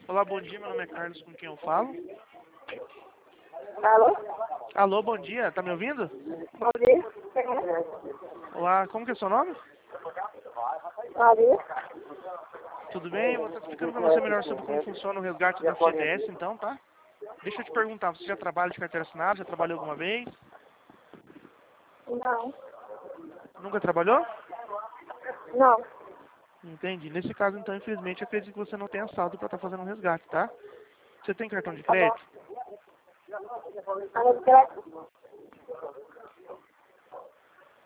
Olá, bom dia, meu nome é Carlos, com quem eu falo? Alô? Alô, bom dia, tá me ouvindo? Bom dia. Olá, como que é seu nome? Maria. Tudo bem? Vou estar explicando pra você melhor sobre como funciona o resgate da FGTS, então, tá? Deixa eu te perguntar, você já trabalha de carteira assinada? Já trabalhou alguma vez? Não. Nunca trabalhou? Não. Entendi. Nesse caso, então, infelizmente, eu acredito que você não tenha saldo pra estar fazendo um resgate, tá? Você tem cartão de Tá bom. crédito? Alô, Graça?